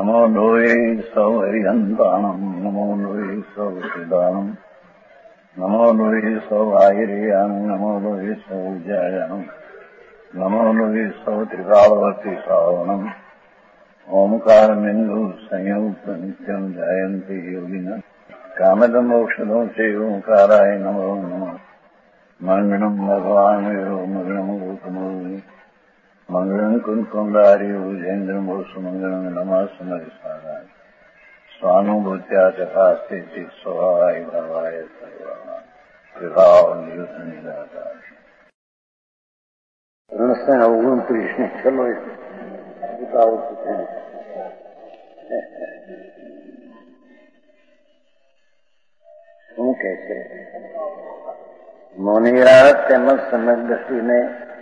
नमो लोये सौहरिहन्ताणम् नमो लोये सौहृदानम् नमो लोये सौभागिर्याम् नमो लोये सौजायाम् नमो लोये सौत्रिकालवती सावनम् ओंकारमिन्दु संयुक्त नित्यम् जायन्ति योगिनः कामदम् औषधो चैवोंकाराय नमो नमः मङ्गलम् भगवान् विरो मङ्गलम् गौतमो मंगलम कुंकुंदारी उजेन्द्रम सुमंगलम नमः समरिसाराय स्वानुभूत्या तथा स्थिति स्वभावाय भावाय सर्वाः विभाव नियुक्त निराकार रणस्थान अवगुण कृष्ण चलो बताओ શું કહે છે મોનિરા તેમજ સમજ દ્રષ્ટિને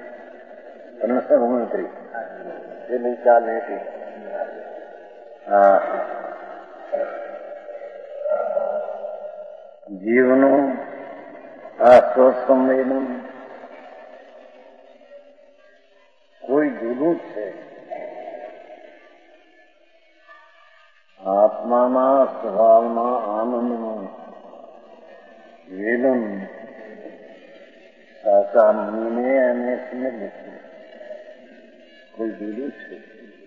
ગણતરી જેની ચાલે છે જીવનું આ સ્વસંવેદન કોઈ જુદું છે આત્માના સ્વભાવમાં આનંદનું વેદન સાચા મુનિને અને સમજ કોઈ જુદું છે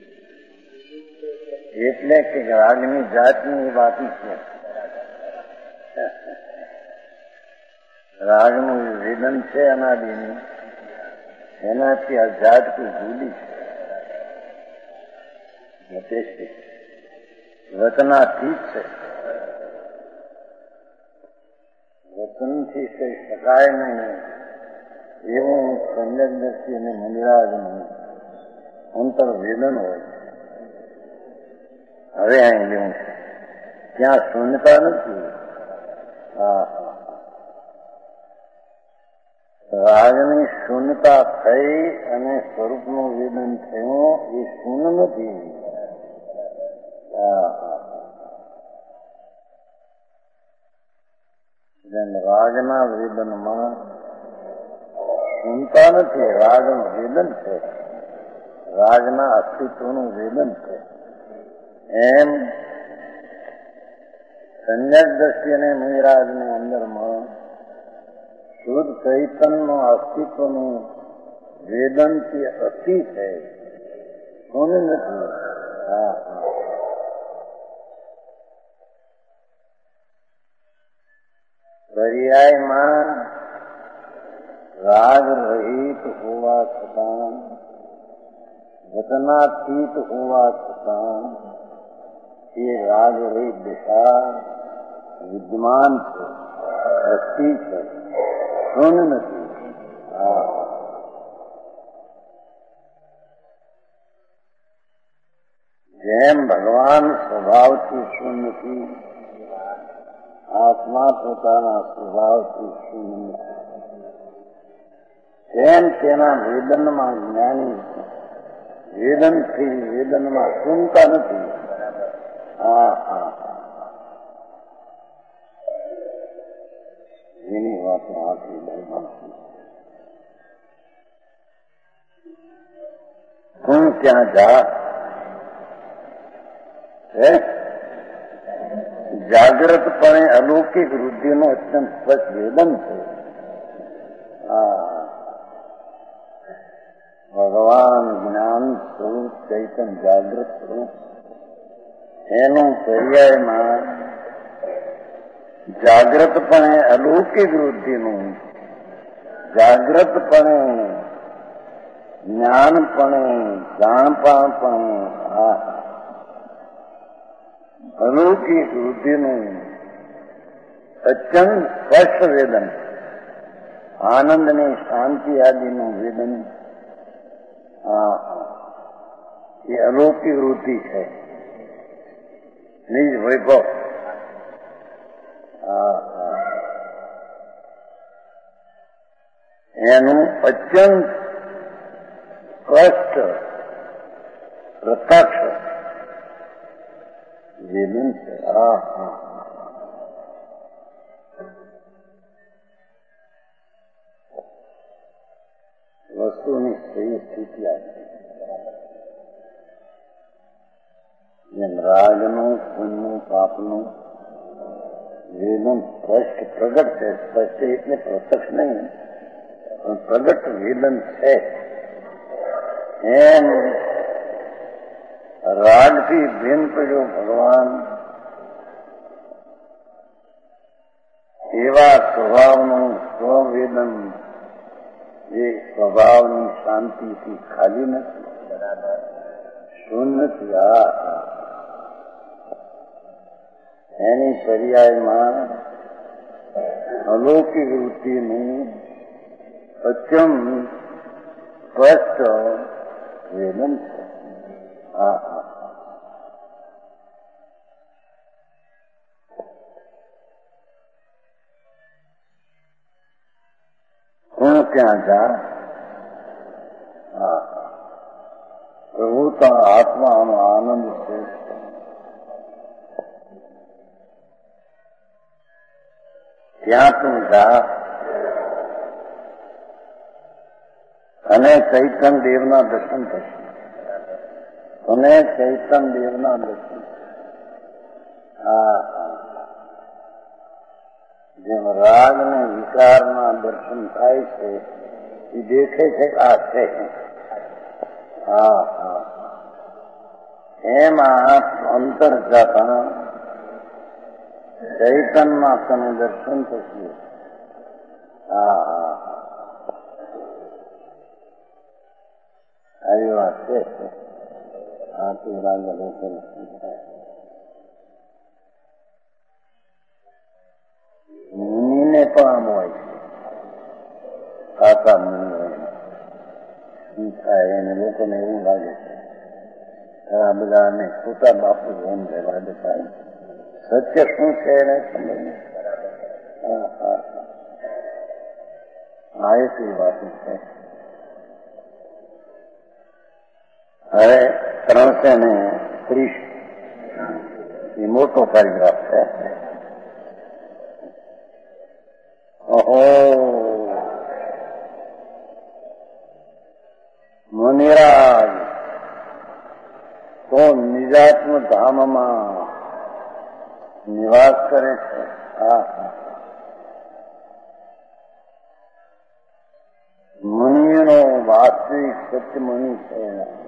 એટલે કે રાગની જાતની વાતી છે રાગનું વેદન છે અનાદિનું એનાથી આ જાત કોઈ જુદી છે વચનાથી છે વચનથી કહી શકાય નહીં એવું સમ્યક દ્રષ્ટિ અને મંદિરાજનું અંતર્વેદન હોય. હવે અહીં લેવું છે ત્યાં શૂન્યતા નથી. રાગની શૂન્યતા થઈ અને સ્વરૂપનું વેદન થયું એ શૂન્ય નથી. રાગના વેદનમાં શૂન્યતા નથી, રાગનું વેદન છે, રાગના અસ્તિત્વનું વેદન છે. એમ સંન્યાસ દ્રષ્ટિ અને મહિરાજની અંદરમાં શુદ્ધ ચૈતન્યનું અસ્તિત્વનું વેદનથી અતિ છે, શૂન્ય નથી. પર્યાયમાં રાગ રહિત હોવા છતાં વચનાતીત હોવા છતાં એ રાગ રહિત દિશા વિદ્યમાન છે, અસ્થિ છે, શૂન્ય નથી. જેમ ભગવાન સ્વભાવથી શૂન્યથી આત્મા પોતાના સ્વભાવથી શૂન્ય નથી, તેમ તેના વેદનમાં જ્ઞાની વેદનથી વેદનમાં શૂન્યતા નથી. એની વાતો આખી બહુ તું ત્યાં જા જાગ્રતપણે અલૌકિક વૃદ્ધિનું અત્યંત સ્પષ્ટ વેદન છે. ભગવાન જ્ઞાન સ્વરૂપ ચૈતન જાગ્રત સ્વરૂપ એનું પર્યાયમાં જાગ્રતપણે અલૌકિક વૃદ્ધિનું, જાગ્રતપણે જ્ઞાનપણે જાણપણપણે અલૌકિક વૃદ્ધિનું અત્યંત સ્પષ્ટ વેદન, આનંદની શાંતિ આદિનું વેદન, એ અલૌકિક વૃદ્ધિ છે, નિજ વૈભવ. એનું અત્યંત સ્પષ્ટ પ્રત્યક્ષ વેદન છે. વસ્તુની સહી સ્થિતિ આપી જેમ રાજનું પુણ્યનું પાપનું વેદન સ્પષ્ટ પ્રગટ છે. સ્પષ્ટ એટલે પ્રત્યક્ષ નહીં પણ પ્રગટ વેદન છે. એમ રાગથી ભિન્ન જો ભગવાન એવા સ્વભાવનું સ્વવેદન એ સ્વભાવની શાંતિથી ખાલી નથી, શૂન્યથી. એની પર્યાયમાં અલૌકિક વૃત્તિનું અચમ સ્પષ્ટ વેદન છે. હું ક્યાં જા? પ્રભુ તો આત્માનો આનંદ છે. ત્યાં તું જા અને ચૈતન દેવના દર્શન થશે. અને ચૈતન દેવના દર્શન. જેમ રાગ ને વિકારના દર્શન થાય છે એ દેખે છે કે આ છે. એમાં અંતર જતા ચૈતનમાં તને દર્શન થશે. આવી વાત છે. મુનિને પણ આમ હોય છે. કાકા મુનિ હોય શું થાય એને લોકોને એવું લાગે છે આ બધાને ખોટા બાપુ એમ રહેવા દેતા. સત્ય શું છે એને સમજ એવી વાત છે. હવે 330 એ મોટો પેરેગ્રાફ છે. મુનિરાજ તો નિજાત્મ ધામમાં નિવાસ કરે છે. મુનિનો વાસ્તવિક સત્ય મુનિ છે.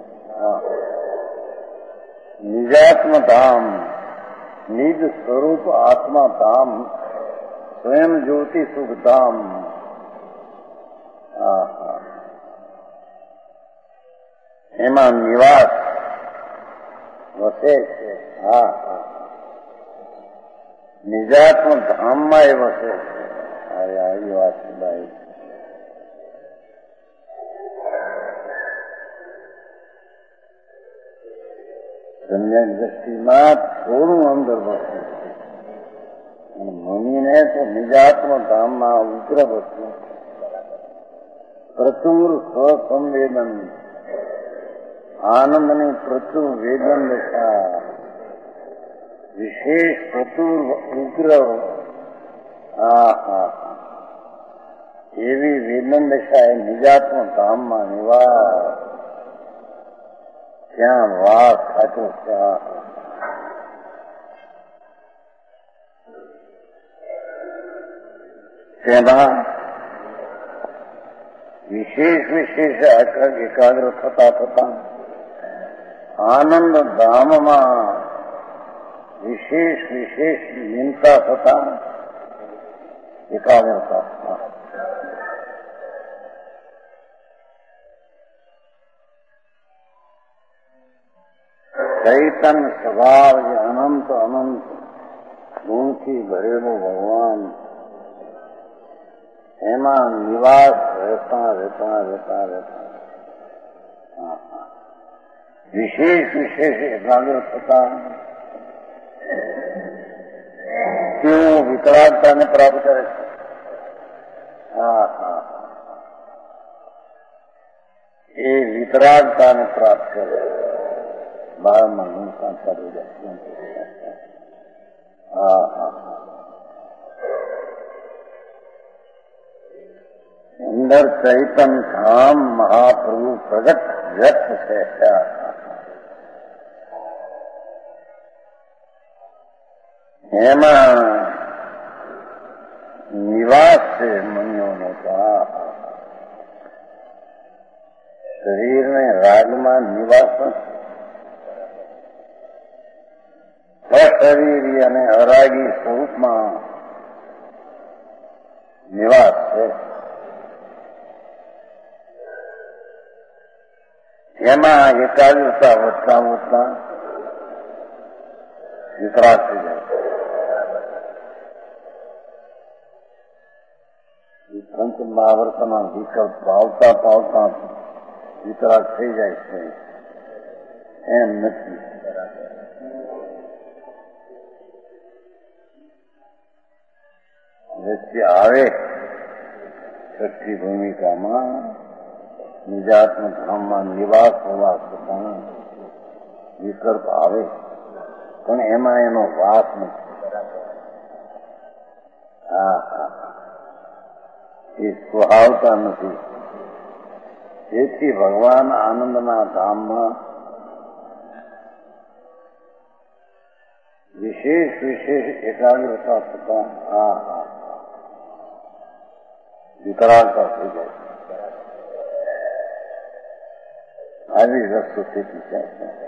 નિજાત્મ ધામ નિજ સ્વરૂપ આત્મા ધામ સ્વયં જ્યોતિ સુખ ધામ. એમાં નિવાસ વસે છે. નિજાત્મ ધામમાં એ વસે છે. આવી વાત છે ભાઈ. સમ્યક દ્રષ્ટિમાં થોડું અંદર વસે છે. મુનિને તો નિજાત્મ ધામમાં ઉગ્ર વસ્તુ પ્રચુર સ્વસંવેદન આનંદની પ્રચુર વેદન દશા વિશેષ પ્રચુર ઉગ્ર એવી વેદન દશા એ નિજાત્મ ધામમાં નિવાસ. ત્યાં વાસ સાચો છે. તેમાં વિશેષ એકાગ્ર થતા આનંદ ધામમાં વિશેષ લીનતા થતા એકાગ્રતા. ચૈતન સ્વભાવ જે અનંત ગુણથી ભરેલો ભગવાન એમાં નિવાસ રહેતા વિશેષ એકાગ્ર થતા તેઓ વિકરાળતાને પ્રાપ્ત કરે છે. એ વિતરાગતાને પ્રાપ્ત કરે. બાળમાં હિંસા કરી જાય. અંદર ચૈતન ધામ મહાપ્રભુ પ્રગટ વ્યક્ત છે. એમાં નિવાસ છે મનોનો. શરીરને રાગમાં નિવાસ અશરીરી અને અરાગી સ્વરૂપમાં નિવાસ છે. એમાં એકાગ્રતા વધતા વધતા વિતરાગ થઈ જાય. પંચ મહાવર્તના વિકલ્પ પાવતા પાવતા વિતરાગ થઈ જાય છે. એમ નથી. વચ્ચે આવે છઠ્ઠી ભૂમિકામાં નિજાત્મ ધામમાં નિવાસ હોવા છતાં વિકલ્પ આવે, પણ એમાં એનો વાસ નથી. એ સુહાવતા નથી. તેથી ભગવાન આનંદના ધામમાં વિશેષ વિશેષ એકાગ્રતા થતા વિતરાગતા થઈ જાય. આવી વસ્તુ સ્થિતિ છે.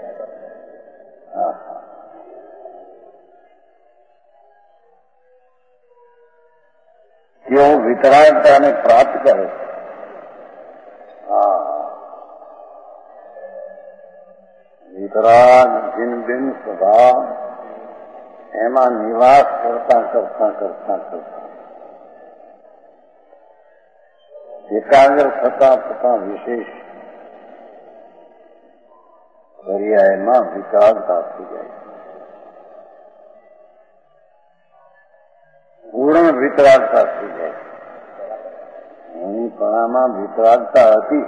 તેઓ વિતરાગતાને પ્રાપ્ત કરે. વિતરાગ જિન બિન સ્વભાવ એમાં નિવાસ કરતા કરતા કરતા કરતા એકાગ્ર થતા થતા વિશેષ પર્યાયમાં વિતરાગતા થઈ જાય. પૂર્ણ વિતરાગતા થઈ જાય. એની પણામાં વિતરાગતા હતી,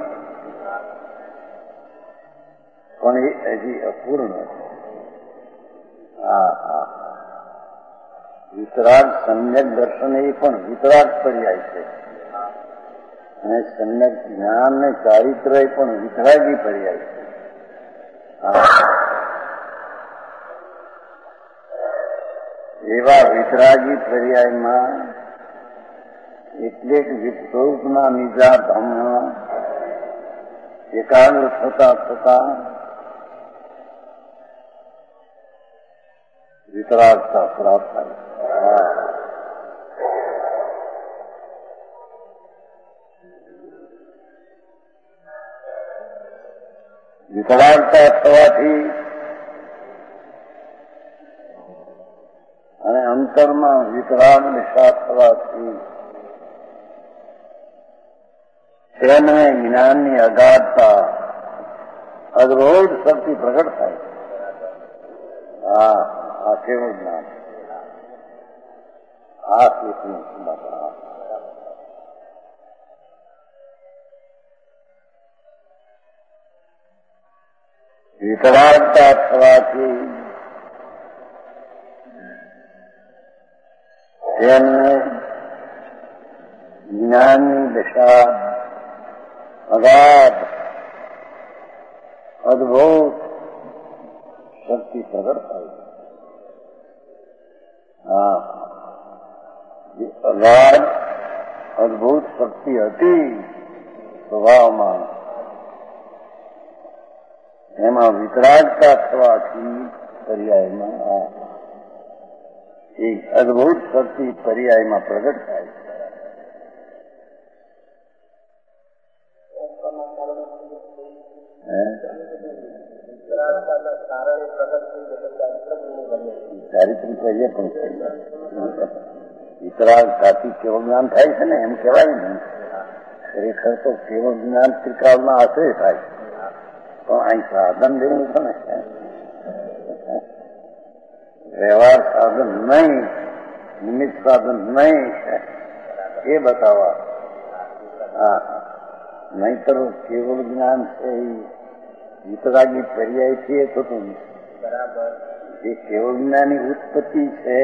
પણ એ હજી અપૂર્ણ હતી. વિતરાગ સમ્યક દર્શન એ પણ વિતરાગ પર્યાય છે, અને સમ્યક જ્ઞાન ને ચારિત્ર એ પણ વિતરાગી પર્યાય છે. એવા વિતરાગી પર્યાયમાં એટલે જ વિસ્વરૂપના નિજા ધામમાં એકાગ્ર થતા થતા વિતરાગતા પ્રાપ્ત થાય. વિતરાગતા થવાથી અને અંતરમાં વિતરાગ દિશા થવાથી તેને જ્ઞાનની અગાધતા અદ્ભુત શક્તિ પ્રગટ થાય. આ કેવું જ્ઞાન! આ સ્થિતિનું સમાધાન. વિતરાગતા થવાથી તેમને જ્ઞાનની દિશા અગાધ અદ્ભુત શક્તિ પ્રગટ થાય. જે અગાધ અદ્ભુત શક્તિ હતી સ્વભાવમાં, એમાં વિતરાગતા થવાથી પર્યાયમાં એક અદ્ભુત શક્તિ પર્યાયમાં પ્રગટ થાય. ચારિત્રિક કાર્ય પણ થઈ જાય. વિતરાગતાથી કેવળ જ્ઞાન થાય છે ને, એમ કહેવાય ને. ખરેખર તો કેવળ જ્ઞાન ત્રિકાળના આશ્રય થાય, પણ અહીં સાધન લેવું છે ને, વ્યવહાર સાધન નહીં, નિમિત્ત સાધન નહીં, એ બતાવવા. નહીતર કેવળ જ્ઞાન છે એ વિતરાગી પર્યાયથી એ થતું નથી. એ કેવળ જ્ઞાનની ઉત્પત્તિ છે.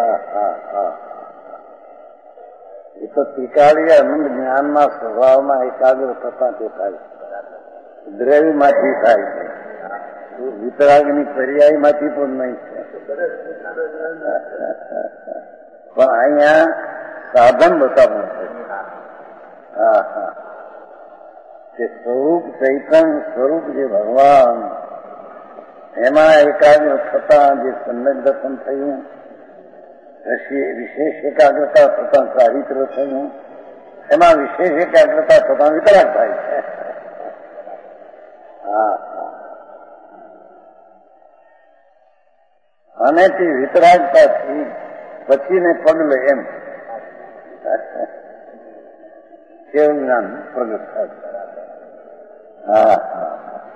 એ તો ત્રિકાળીય આનંદ જ્ઞાનના સ્વભાવમાં એકાગ્ર થતા તે થાય, દ્રવ્યમાંથી થાય છે. વિતરાગની પર્યાયમાંથી પણ નહીં છે. પણ અહીંયા સાધન બતાવવું છે. હા હા, કે સ્વરૂપ ચૈતન્ય સ્વરૂપ જે ભગવાન એમાં એકાગ્ર થતા જે સમ્યક દર્શન થયું, વિશેષ એકાગ્રતા થતા ચારિત્ર થયું, એમાં વિશેષ એકાગ્રતા થતા વિતરાગ થાય છે. હા હા, અને તે વિતરાગતાથી પછીને પગલે એમ કેવું જ્ઞાન પ્રગટ થાય. હા હા,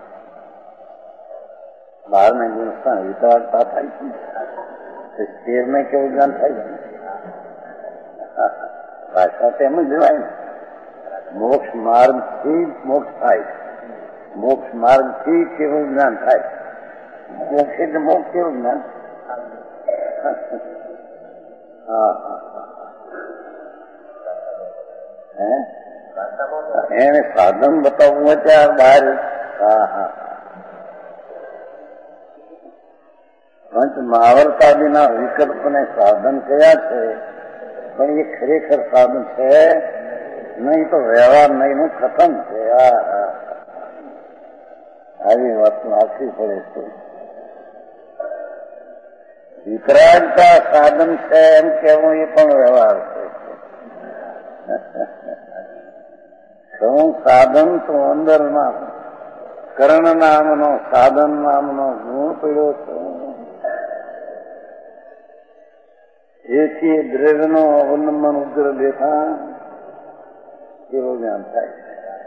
બહારને ગુણસ્થાન વિતરાગતા થાય છે, શેરને કેવું જ્ઞાન થાય છે. ભાષા તેમ જ જવાય ને, મોક્ષ માર્ગથી મોક્ષ થાય, મોક્ષ માર્ગથી કેવું જ્ઞાન થાય. મોક્ષ એટલે મોક્ષ કેવું જ્ઞાન. હા એને સાધન બતાવવું હોય ત્યાં બહાર. હા હા, પંચ મહાવરતાદિના વિકલ્પને સાધન કયા છે, પણ એ ખરેખર સાધન છે નહીં, તો વ્યવહાર નહીં નું ખતમ છે. હા હા, આવી વાત નાખવી પડે છે. વિતરાગતા સાધન છે એમ કેવું એ પણ વ્યવહાર છે. શું સાધન તો અંદરના કર્ણ નામનો સાધન નામનો ગુણ પડ્યો છે. એથી દ્રવ્યનો અવલંબન ઉગ્ર લેતા કેવું જ્ઞાન થાય.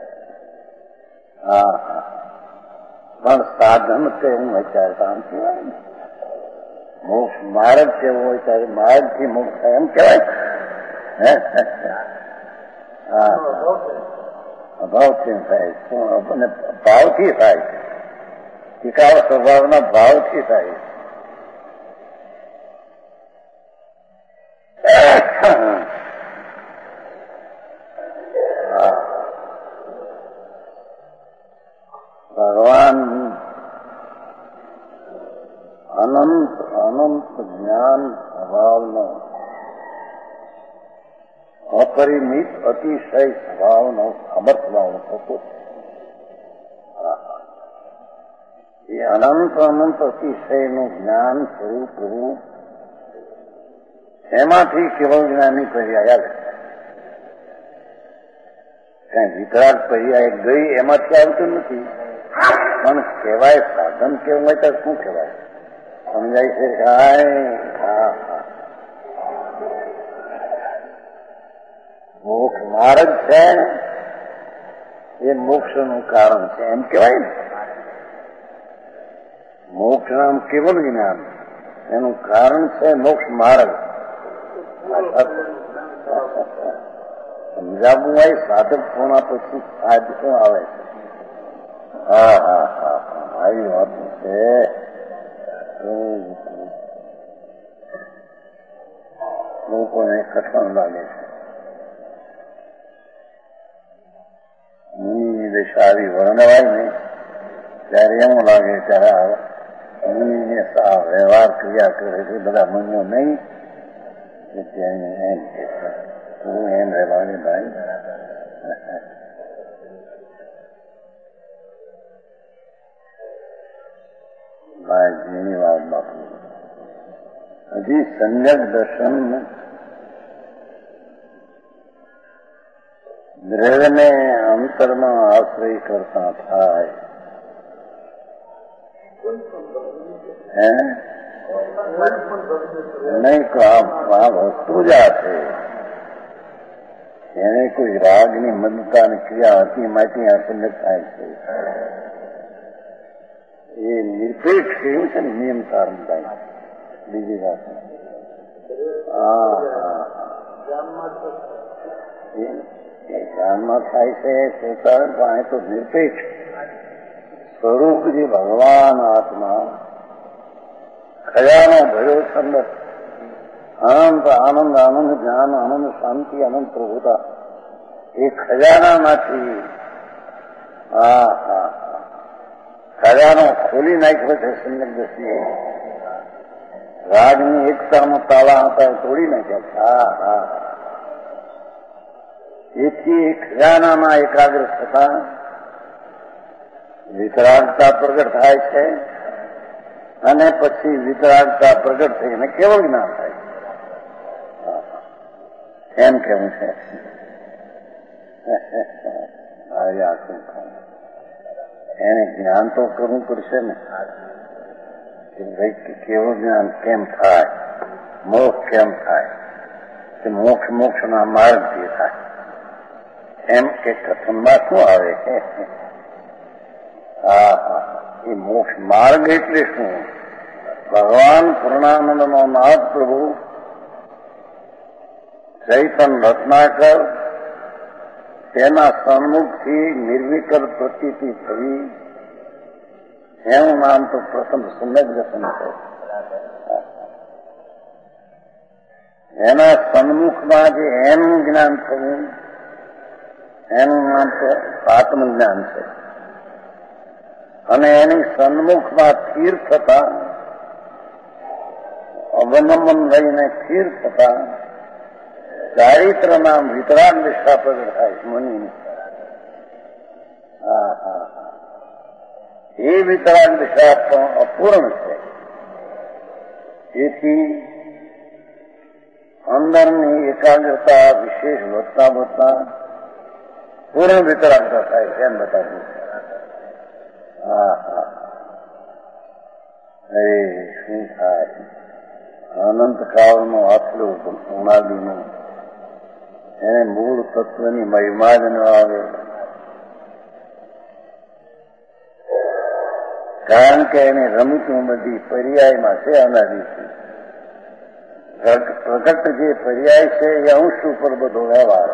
હા હા, પણ સાધન કેવું હોય ત્યારે કામ કહેવાય ને. મોક્ષ માર્ગ કેવો હોય ત્યારે માર્ગથી મોક્ષ થાય એમ કહેવાય. હા, અભાવથી થાય, શું ભાવથી થાય, ટીકાવ સ્વભાવના ભાવથી થાય. ભગવાન અનંત અનંત જ્ઞાન સ્વભાવનો અપરિમિત અતિશય સ્વભાવનો સમર્થભાવ થતો એ અનંત અનંત અતિશયનું જ્ઞાન સ્વરૂપ રૂપ એમાંથી કેવળ જ્ઞાનની પર્યાય આવે. કઈ વિતરાગ પર્યાય ગઈ એમાંથી આવતું નથી, પણ કહેવાય સાધન કેવું હોય તો શું કહેવાય સમજાય છે. હા હા, મોક્ષ માર્ગ છે એ મોક્ષનું કારણ છે એમ કહેવાય ને. મોક્ષ નામ કેવલ જ્ઞાન, એનું કારણ છે મોક્ષ માર્ગ. સમજાવવું હોય સાધક કોના પછી સાહેબ શું આવે છે. હા હા હા, આવી વાત છે. લોકોને કઠણ લાગે છે. મુનિની દશા આવી વર્ણવાય ને ત્યારે એવું લાગે ત્યારે મુનિને સા વ્યવહાર ક્રિયા કરે છે બધા મુનિઓ નહીં, એમ કે તું એમ રહેવાને ભાઈ. ભાઈની વાત બાપુ હજી સંજક દર્શન દ્રવ્યને અંતરમાં આશ્રય કરતા થાય. નહીં આ વસ્તુ જ આ છે, એને કોઈ રાગની મદતાની ક્રિયા હતી માટે આસંગત થાય છે. એ નિરપેક્ષ કેવું છે ને નિયમ કારણ થાય. બીજી વાત ધ્યાનમાં થાય છે પોતાનું પાસે તો નિરપેક્ષ સ્વરૂપ જે ભગવાન આત્મા ખજાનો ભર્યો છંદ અનંત આનંદ આનંદ જ્ઞાન આનંદ શાંતિ આનંદ પ્રભુતા એ ખજાનામાંથી હા હા ખજાનો ખોલી નાખ્યો છે સંજક દ્રષ્ટિએ. રાગની એકતામાં તાળા હતા તોડી નાખ્યા. એથી ખજાનામાં એકાગ્ર થતા વિતરાગતા પ્રગટ થાય છે અને પછી વિતરાગતા પ્રગટ થઈને કેવળ જ્ઞાન થાય એમ કેવું છે. એને જ્ઞાન તો કરવું પડશે ને કે ભાઈ કેવું જ્ઞાન કેમ થાય, મોક્ષ કેમ થાય, કે મોક્ષના માર્ગથી થાય એમ કે કથનમાં શું આવે છે. એ મોક્ષ માર્ગ એટલે શું? ભગવાન પૂર્ણાનંદનો નાથ પ્રભુ ચૈતન રત્નાકર તેના સન્મુખથી નિર્વિકલ્પ પ્રતીતિ થવી એનું નામ તો પ્રથમ સમ્યક દર્શન છે. એના સન્મુખમાં જે એનું જ્ઞાન થયું એનું નામ તો આત્મજ્ઞાન છે. અને એની સન્મુખમાં સ્થિર થતા અવલંબન લઈને સ્થિર થતા ચારિત્ર નામ વિતરાગ દિશા પ્રગટ થાય મનની. એ વિતરાગ દિશા પણ અપૂર્ણ છે. તેથી અંદરની એકાગ્રતા વિશેષ વધતા વધતા પૂર્ણ વિતરાગતા થાય છે એમ બતાવ્યું. શું થાય? અનંતકાળનો આટલું ઉનાદીનું એને મૂળ તત્વની મહિમા જ ન આવે. કારણ કે એની રમતું બધી પર્યાયમાં છે. અનાદિથી પ્રગટ જે પર્યાય છે એ અંશ ઉપર બધો વ્યવહાર.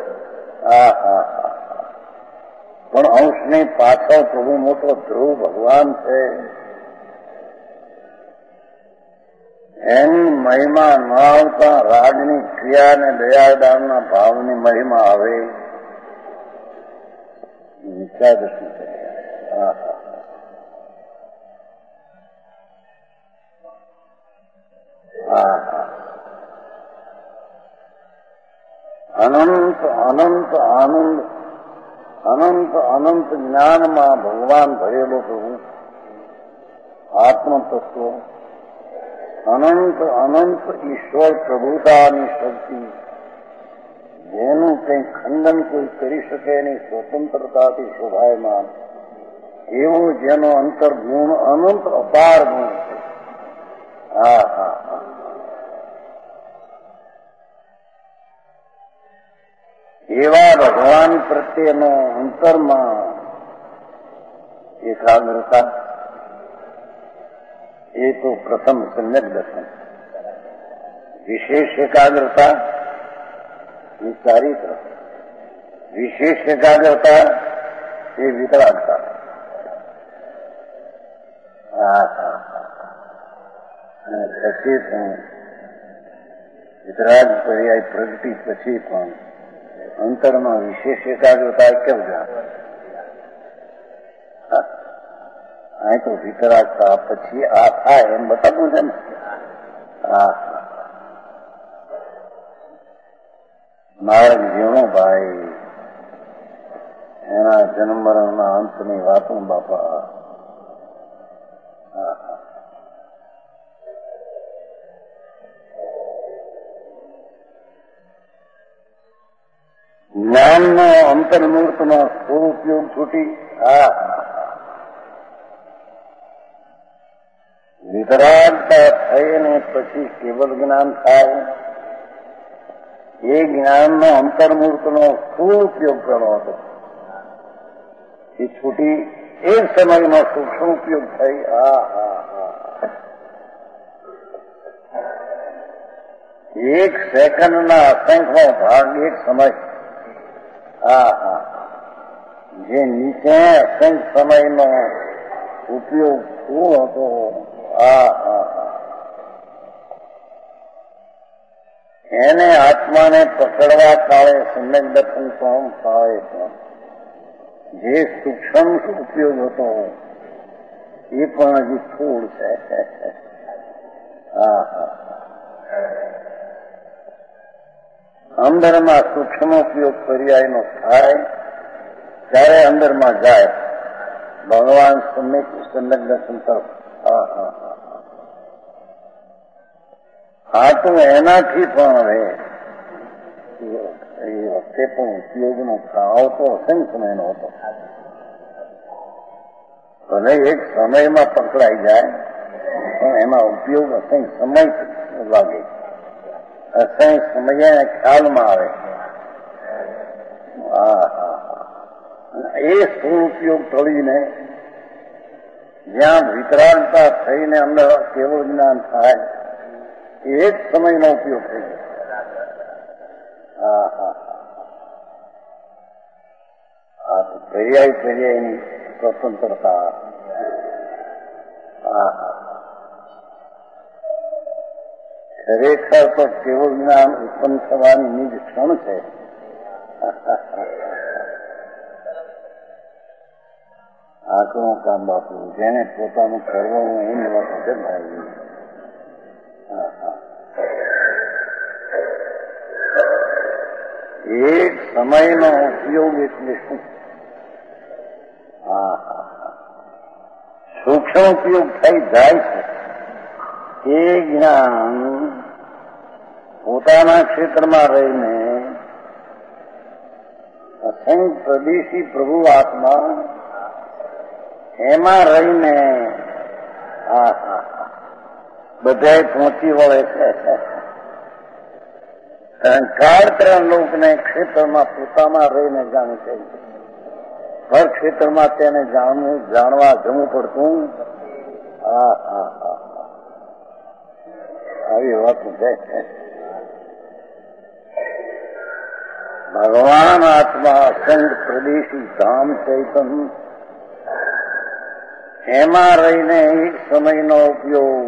પણ અંશની પાછળ પ્રભુ મોટો ધ્રુવ ભગવાન છે. એની મહિમા ન આવતા રાગની ક્રિયા અને દયાદાનના ભાવની મહિમા આવે. વિચાર શું છે? અનંત અનંત આનંદ અનંત અનંત જ્ઞાનમાં ભગવાન ભરેલો પ્રભુ આત્મતત્વ, અનંત અનંત ઈશ્વર પ્રભુતાની શક્તિ, જેનું કંઈ ખંડન કોઈ કરી શકે એની સ્વતંત્રતાથી શોભાયમાન એવો જેનો અંતર્ગુણ અનંત અપાર ગુણ છે. એવા ભગવાન પ્રત્યેનો અંતરમાં એકાગ્રતા એ તો પ્રથમ સમ્યક દર્શન. વિશેષ એકાગ્રતા એ ચારિત્ર, વિશેષ એકાગ્રતા એ વિતરાગતા. પછી પણ વિતરાગ પર્યાય પ્રગટી પછી પણ અંતરમાં વિશેષ એકાગ્રતા કેમ જાણે? આ તો વિતરાગતા પછી આ થાય એમ બતાવવું છે ને. મારા જીવણોભાઈ એના જન્મ મરણના અંતની વાતો બાપા જ્ઞાનનો અંતર્મૂર્તનો સ્વરૂપયોગ છૂટી. વિતરાગતા થઈને પછી કેવળ જ્ઞાન થાય. એ જ્ઞાનનો અંતર્મૂર્તનો ઉપયોગ કરવો હતો એ છૂટી. એ સમયમાં સૂક્ષ્મ ઉપયોગ થઈ. એક સેકન્ડના અસંખ્ય ભાગ એક સમય. જે નીચે અસંખ્ય સમયનો ઉપયોગ શું હતો? એને આત્માને પકડવા કાળે સમ્યક દર્શન પણ થાય. જે સૂક્ષ્મ ઉપયોગ હતો એ પણ હજી સ્થૂળ છે. અંદરમાં સૂક્ષ્મ ઉપયોગ પર્યાયનો થાય ત્યારે અંદરમાં જાય ભગવાન સંલગ્ન સંકલ્પ. હા તો એનાથી પણ હવે એ વખતે પણ ઉપયોગનો ભાવ તો અસંખ્ય સમયનો હતો. ભલે એક સમયમાં પકડાઈ જાય પણ એમાં ઉપયોગ અસંખ્ય સમય લાગે, અસંખ્ય સમય ખ્યાલમાં આવે. એ સ્વરૂપયોગ તોડીને જ્યાં વિતરાગતા થઈને અંદર કેવું જ્ઞાન થાય એ જ સમયનો ઉપયોગ થઈ જાય. તો પર્યાયની સ્વતંત્રતા. ખરેખર તો કેવું જ્ઞાન ઉત્પન્ન થવાની નિજ ક્ષણ છે. આકરું કામ બાપુ, જેને પોતાનું કરવાનું એની વાત છે ભાઈ. એક સમયનો ઉપયોગ એટલે શું? સૂક્ષ્મ ઉપયોગ થઈ જાય છે એ જ્ઞાન પોતાના ક્ષેત્રમાં રહીને અસંખ્ય પ્રદેશી પ્રભુ આત્મા એમાં રહીને બધાએ પહોંચી વળે છે. સંસાર ત્રણ લોકને ક્ષેત્રમાં પોતામાં રહીને જાણે છે. હર ક્ષેત્રમાં તેને જાણવા જવું પડતું. આવી વાત છે. ભગવાન આત્મા અસંખ્ય પ્રદેશી ધામ ચૈતન્ય એમાં રહીને એક સમયનો ઉપયોગ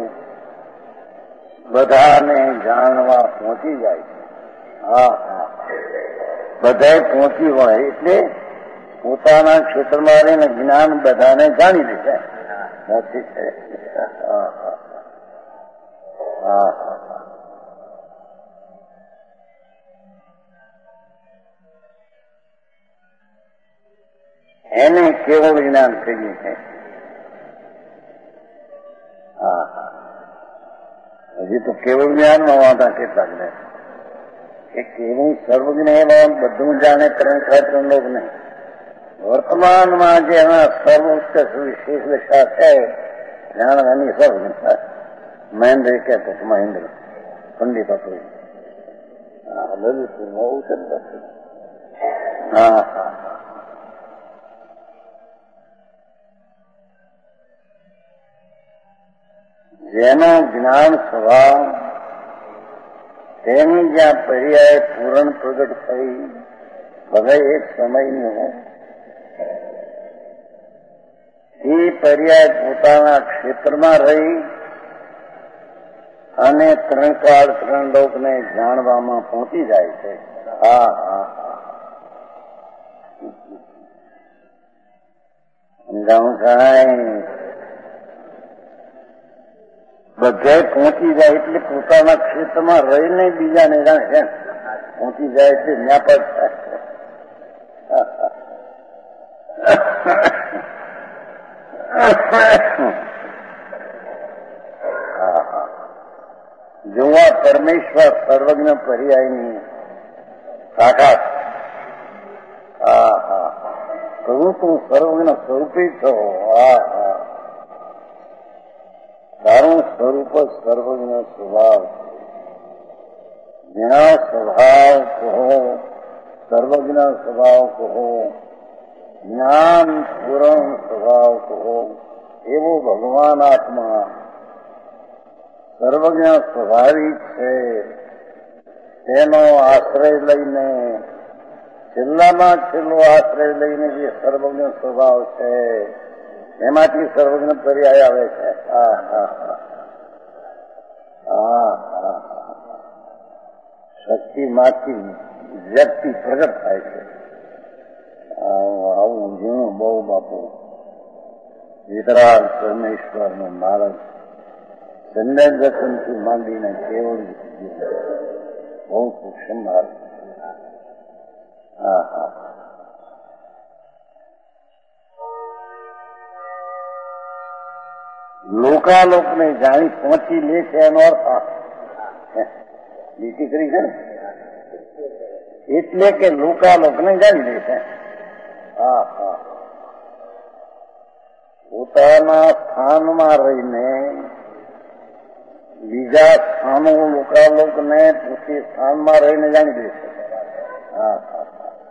બધાને જાણવા પહોંચી જાય છે. બધાએ પહોંચી વળે એટલે પોતાના ક્ષેત્રમાં રહીને જ્ઞાન બધાને જાણી લે છે, પહોંચી છે. એને કેવળ જ્ઞાન થઈ છે. હજી તો કેવળ જ્ઞાનમાં વાંધા કેટલાક ને એ કેવું સર્વજ્ઞ એવા બધું જાણે ત્રણ લોક નહીં. વર્તમાનમાં જે એના સર્વોચ્ચ વિશેષ દશા છે જાણવાની સર્વજ્ઞતા. મહેન્દ્ર કહેતો મહેન્દ્ર પંડિત હતો લલિતપુરમાં ઉતરતા. જેનો જ્ઞાન સ્વભાવ તેની જ્યાં પર્યાય પૂરણ પ્રગટ થઈ બધા એક સમયનું એ પર્યાય પોતાના ક્ષેત્રમાં રહી અને ત્રણ કાળ ત્રણ લોકને જાણવામાં પહોંચી જાય છે. સમજાવું સાહેબ? બધે પહોંચી જાય એટલે પોતાના ક્ષેત્રમાં રહીને બીજાને જાણે છે. પહોંચી જાય છે ત્યાં પર જોવા પરમેશ્વર સર્વજ્ઞ પર્યાયની તાકાત. પ્રભુ તું સર્વજ્ઞ સ્વરૂપી છો. તારું સ્વરૂપ સર્વજ્ઞ સ્વભાવ. જ્ઞાન સ્વભાવ કહો, સર્વજ્ઞ સ્વભાવ કહો, જ્ઞાન પૂરણ સ્વભાવ કહો, એવો ભગવાન આત્મા સર્વજ્ઞ સ્વભાવિક છે. તેનો આશ્રય લઈને છેલ્લામાં છેલ્લો આશ્રય લઈને જે સર્વજ્ઞ સ્વભાવ છે એમાંથી સર્વજ્ઞ પર્યાય આવે છે. શક્તિમાંથી વ્યક્તિ પ્રગટ થાય છે. આવું ઝીણું બહુ બાપુ વિતરાગ પરમેશ્વરનો માર્ગ સંજય દર્શનથી માંડીને કેવળ બહુ સૂક્ષ્મ માર્ગ. હા હા. લોકાલોકને જાણી પહોંચી લે છે એનો અર્થ લીટી કરી છે ને, એટલે કે લોકાલોકને જાણી લે છે. હા હા. પોતાના સ્થાનમાં રહીને બીજા સ્થાનો લોકાલોકને પોતે સ્થાનમાં રહીને જાણી લે છે. હા હા.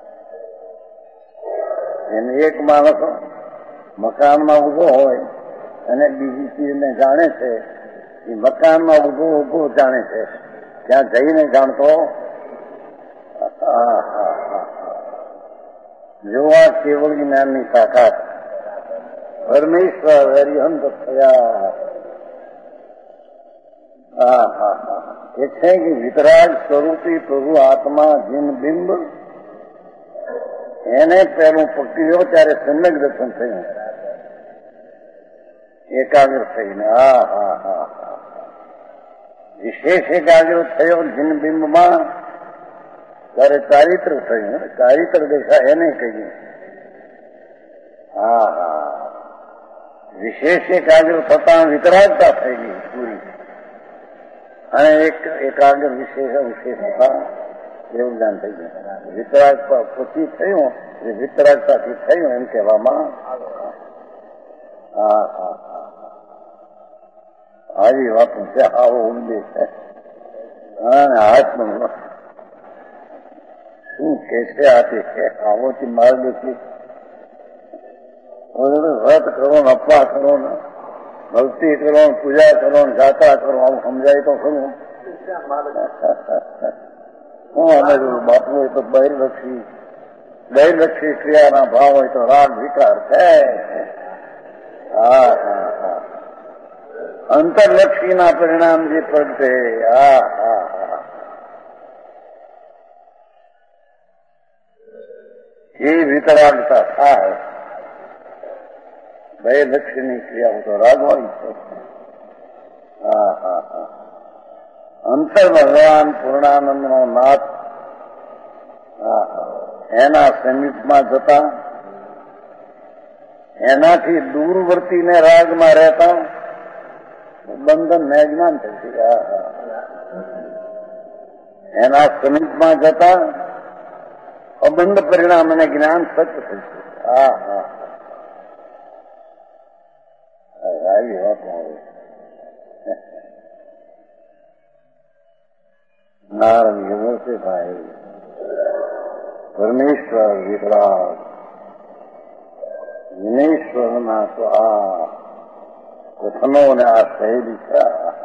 એને એક માણસ મકાનમાં ઉભો હોય અને બીજી ચીજને જાણે છે, એ મકાનમાં ઉભો ઉભો જાણે છે, ત્યાં જઈને જાણતો. જો આ કેવળ જ્ઞાનની તાકાત પરમેશ્વર હરિહંત થયા. હા હા હા. એ છે કે વિતરાગ સ્વરૂપી પ્રભુ આત્મા જીન બિંબ એને પેલું પકડ્યો ત્યારે સમ્યક દર્શન થયું, એકાગ્ર થઈને. હા હા હા હા. વિશેષ એકાગ્ર થયો જીન બિંબમાં ત્યારે ચારિત્ર થયું. ચારિત્ર દેખા એને કહીએ. હા હા. વિશેષ એકાગ્ર થતા વિતરાગતા થઈ ગઈ પૂરી, અને એક એકાગ્ર વિશેષ થતા એવું જ્ઞાન થઈ ગયું. વિતરાગ પછી થયું એ વિતરાગતાથી થયું એમ કહેવામાં. હા હા હા. આવી વાત છે. આવો ઊંડે છે. હા, હાથમાં શું કે છે આપે છે આવોથી માર્ગદર્શી વ્રત કરો ને, અપવાસ કરો ને, ભક્તિ કરો, પૂજા કરો, જાત્રા કરો, આવું સમજાય તો ખરું. હું અમે બાપુ હોય તો બહિર્લક્ષી ક્રિયાના ભાવ હોય તો રાગ વિકાર છે. હા હા હા. અંતરલક્ષીના પરિણામ જે પ્રગટે. હા હા હા. એ વિતરાગતા થાય. બહિર્લક્ષીની ક્રિયાઓ તો રાગવાની છે. હા હા હા. અંતર ભગવાન પૂર્ણાનંદનો નાથ એના સમીપમાં જતા, એનાથી દૂર વર્તીને રાગમાં રહેતા બંધન ને જ્ઞાન થશે. એના સમીપમાં જતા અબંધ પરિણામ અને જ્ઞાન સત્ય થશે. હા હા. આવી વાત આવે. નારદ એવો છે ભાઈ. પરમેશ્વર વિતરાગ વિનેશ્વરના તો આ કથનોને આ સહેલી છે.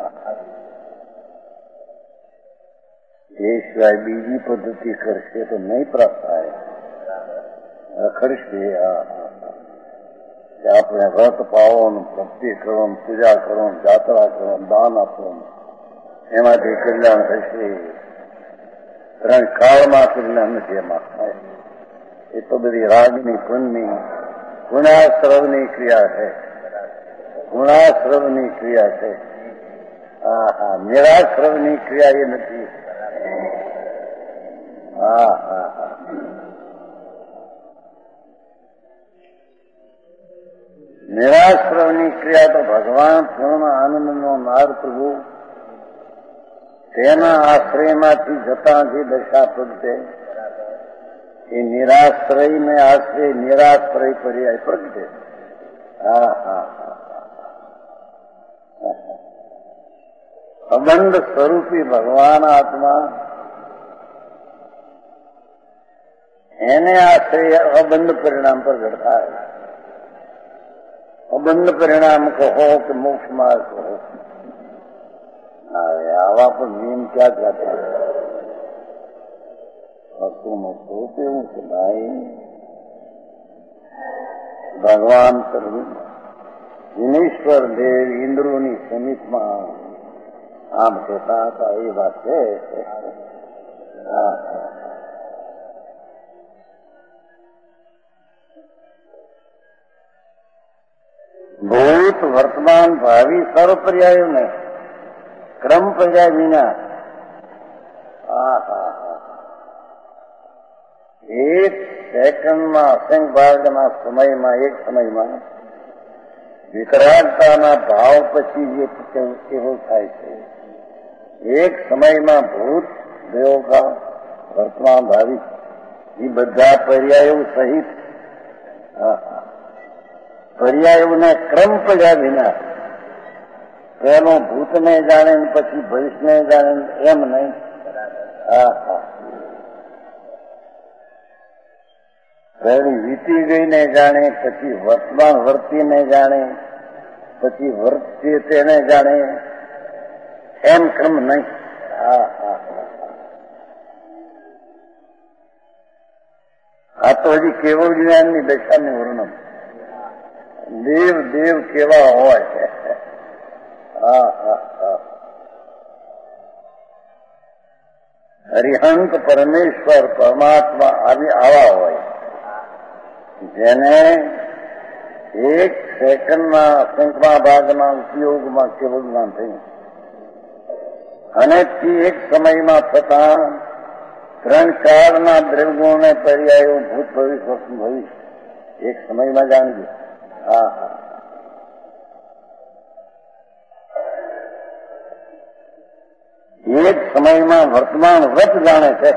એ સિવાય બીજી પદ્ધતિ કરશે તો નહીં પ્રાપ્ત થાય. રખડશે. આપણે વ્રત પાવો, ભક્તિ કરો, પૂજા કરો, જાત્રા કરો, દાન આપો, એમાંથી કલ્યાણ થશે. ત્રણ કાળમાં કલ્યાણ નથી એમાં થાય. એ તો બધી રાગની પુણ્યની ગુણાશ્રવની ક્રિયા છે. ગુણાશ્રવની ક્રિયા છે. હા હા. નિરાશ્રવની ક્રિયા એ નથી. હા હા હા. નિરાશ્રવની ક્રિયા તો ભગવાન પૂર્ણ આનંદનો નાદ પ્રભુ તેના આશ્રયમાંથી જતા જે દશા પ્રગટે એ નિરાશ્રય ને આશ્રય નિરાશ્રય પર્યાય પ્રગટે. હા હા હા. અબંધ સ્વરૂપી ભગવાન આત્મા એને આશ્રય અબંધ પરિણામ પ્રગટ થાય. અબંધ પરિણામ કહો કે મોક્ષ માર્ગ કહો. આવા પણ નિયમ ક્યાં જાતા વસ્તુનું સ્વરૂપ એવું છે ભાઈ. ભગવાન વિનેશ્વર દેવ ઇન્દ્રોની સમીપમાં આમ કહેતા હતા. એ વાત છે. ભૂત વર્તમાન ભાવિ સર્વ પર્યાયોને ક્રમ પર્યાય વિના એક સેકન્ડમાં અસંખ્ય ભાગના સમયમાં એક સમયમાં વિકરાળતાના ભાવ પછી જે કેવો થાય છે. એક સમયમાં ભૂત દેવકાળ વર્તમાન ભાવિ એ બધા પર્યાયો સહિત પર્યાયોને ક્રમ પડ્યા વિના પેલો ભૂતને જાણે પછી ભવિષ્યને જાણે એમ નહીં. પહેલી વીતી ગઈને જાણે પછી વર્તમાન વર્તીને જાણે પછી વર્તીએ તેને જાણે એમ ક્રમ નહીં. આ તો હજી કેવળ જ્ઞાનની દશાનું વર્ણન. દેવ દેવ કેવા હોય. હરિહંત પરમેશ્વર પરમાત્મા આવા હોય જેને એક સેકન્ડના અસંખ્ય ભાગના ઉપયોગમાં કેવળ જ્ઞાન થયું અને એક સમયમાં થતા 3-4 દ્રવ્યોને પર્યાયો ભૂત ભવિષ્ય એક સમયમાં જાણજો. એક સમયમાં વર્તમાન વ્રત જાણે છે.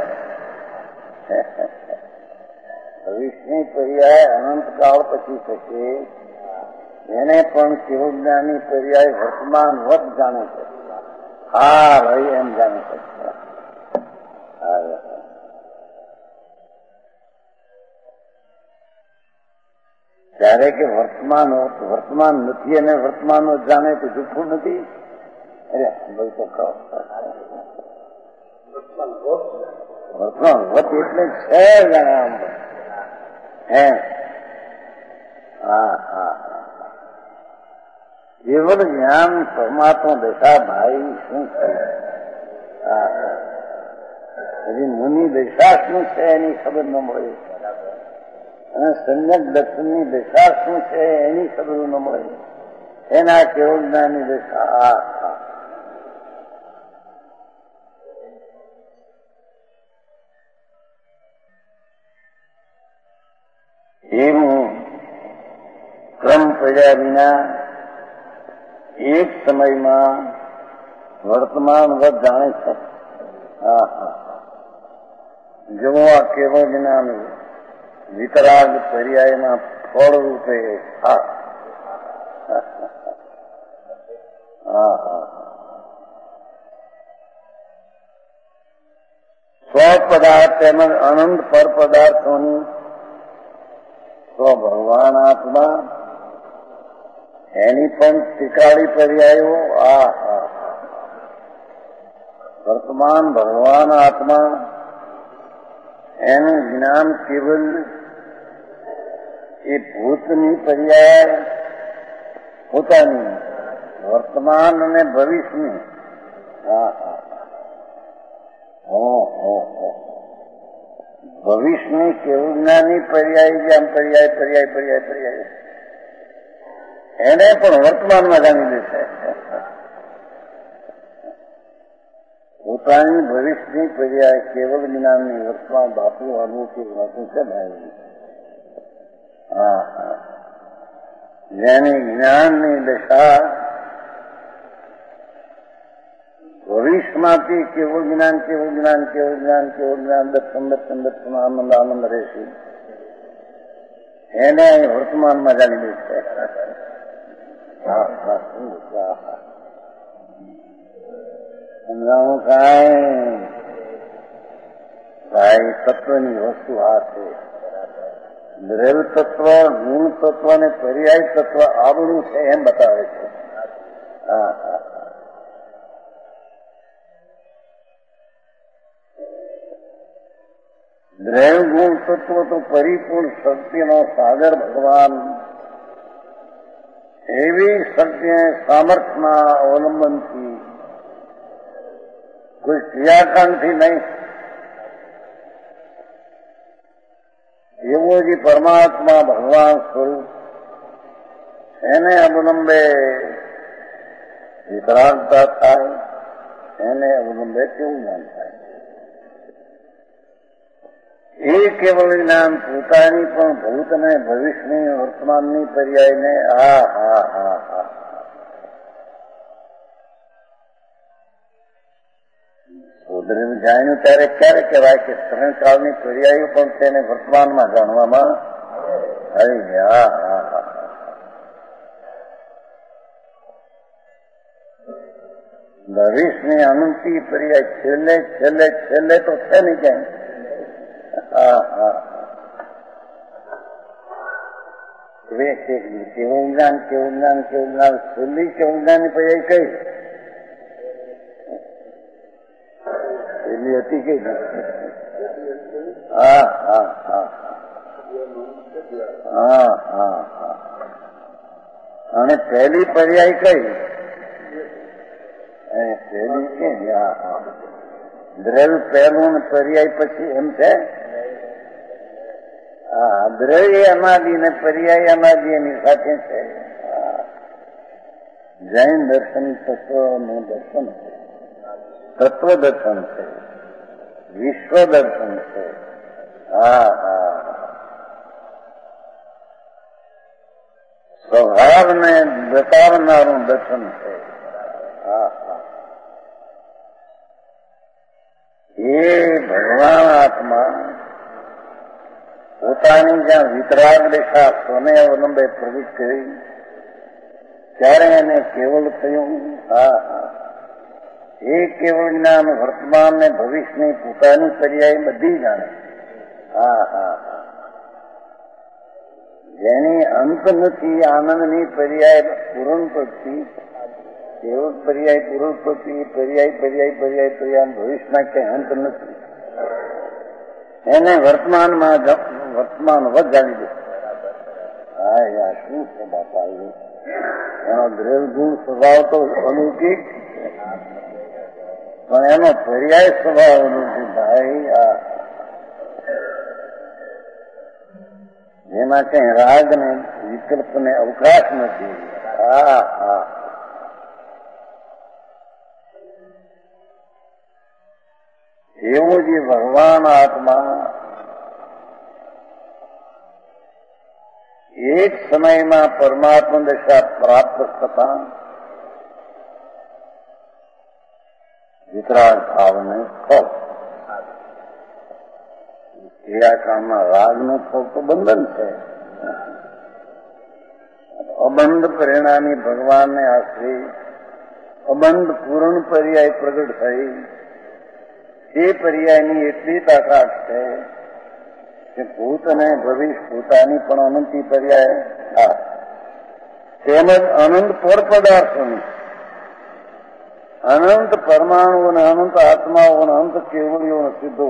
ભવિષ્યની પર્યાય અનંતકાળ પછી થશે એને પણ કેવજ્ઞાની પર્યાય વર્તમાન વ્રત જાણે છે. ભાઈ એમ જાણે છે. ત્યારે કે વર્તમાન નથી અને વર્તમાન જાણે તો જૂઠું નથી. અરે ભાઈ તો કહો વર્તમાન વત એટલે છે જાણે. કેવળ જ્ઞાન પરમાત્મા દશા ભાઈ શું છે? હજી મુનિ દશા શું છે એની ખબર ન મળે અને સમ્યક દર્શનની દશા શું છે એની ખબર ન મળે. એના કેવળ જ્ઞાનની દશા એવું ક્રમ પડ્યા વિના એક સમયમાં વર્તમાન વધ જાણે છે. જેવો આ કેવળ જ્ઞાન વિતરાગ પર્યાયના ફળ રૂપે સ્વપદાર્થ તેમજ અનંત પર પદાર્થોની ભગવાન આત્મા એની પણ ત્રિકાળી પર્યાયો વર્તમાન ભગવાન આત્મા એનું જ્ઞાન કેવલ એ ભૂતની પર્યાય પોતાની વર્તમાન અને ભવિષ્યની ભવિષ્યની કેવજ્ઞાની પર્યાય જેમ પર્યાય એને પણ વર્તમાનમાં જાણી દેશે. પોતાની ભવિષ્યની પર્યાય કેવળ જ્ઞાનની વર્તમાન બાપુ અનુકૂળ વાતું છે ભાઈ. જેની જ્ઞાનની દશા ભવિષ્યમાંથી કેવળ જ્ઞાન દર્શન આનંદ રહેશે એને વર્તમાનમાં જાણી દેશે. સમજાવું કાંઈ ભાઈ તત્વની વસ્તુ આ છે. દ્રવ્ય તત્વ ગુણ તત્વ અને પર્યાય તત્વ આવડું છે એમ બતાવે છે. દ્રવ્ય ગુણ તત્વ તો પરિપૂર્ણ શક્તિનો સાગર ભગવાન એવી શક્તિ સામર્થ્યના અવલંબનથી કોઈ ક્રિયાકાંડથી નહીં એવો જે પરમાત્મા ભગવાન સ્વરૂપ એને અવલંબે વિતરાગતા થાય એને અવલંબે કેવું જ્ઞાન થાય? એ કેવળ જ્ઞાન પોતાની પણ ભૂતને ભવિષ્યની વર્તમાનની પર્યાયને સોદરીને જાણ્યું ત્યારે ક્યારે કહેવાય કે ત્રણ કાળની પર્યાયો પણ તેને વર્તમાનમાં જાણવામાં આવી ગયા. ભવિષ્યની અનંતી પર્યાય છેલ્લે છેલ્લે છેલ્લે તો છે નહીં ક્યાંય. કેવું જ્ઞાન કેવું જ્ઞાન કેવું જ્ઞાન છેલ્લી કેવું જ્ઞાનની પર્યાય કઈ છેલ્લી હતી કઈ? અને પહેલી પર્યાય કઈ? પહેલી કે દ્રવ્ય પહેલું પર્યાય પછી એમ છે. દ્રવ્ય અનાદિ ને પર્યાય અનાદિ એની સાથે છે. જૈન દર્શન તત્વનું દર્શન છે, તત્વ દર્શન છે, વિશ્વ દર્શન છે. સ્વભાવને બતાવનારું દર્શન છે. એ ભગવાન આત્મા પોતાની જ્યાં વિતરાગ રેખા સ્વને અવલંબે પ્રવૃત્ત કરી ત્યારે એને કેવળ થયું. એ કેવળ જ્ઞાન વર્તમાન ને ભવિષ્યની પોતાની પર્યાય બધી જાણે. જેની અંત નથી આનંદની પર્યાય પૂર્ણ પ્રતિ, કેવળ પર્યાય પૂર્ણ પ્રતિ, પર્યાય પર્યાય પર્યાય પર્યાય ભવિષ્યમાં ક્યાંય અંત નથી. એને વર્તમાનમાં વર્તમાન વધ જાણી દે. શું છે બાપા? એનો દ્રવ્ય ગુણ સ્વભાવ તો અલૌકિક, પણ એનો પર્યાય સ્વભાવ નથી ભાઈ. જેમાં કઈ રાગ ને વિકલ્પ ને અવકાશ નથી. એવો જે ભગવાન આત્મા એક સમયમાં પરમાત્મા દશા પ્રાપ્ત થતા વિતરાગ ભાવને ફળ, ક્રિયાકાળમાં રાગનું ફળ તો બંધન છે. અબંધ પરિણામી ભગવાનને આશ્રય અબંધ પૂર્ણ પર્યાય પ્રગટ થઈ. એ પર્યાયની એટલી તાકાત છે કે ભૂત અને ભવિષ્ય પોતાની પણ અનંતી પર્યાય, તેમજ અનંત પર પદાર્થોની, અનંત પરમાણુ અને અનંત આત્માઓ અને અનંત કેવળીઓ સીધો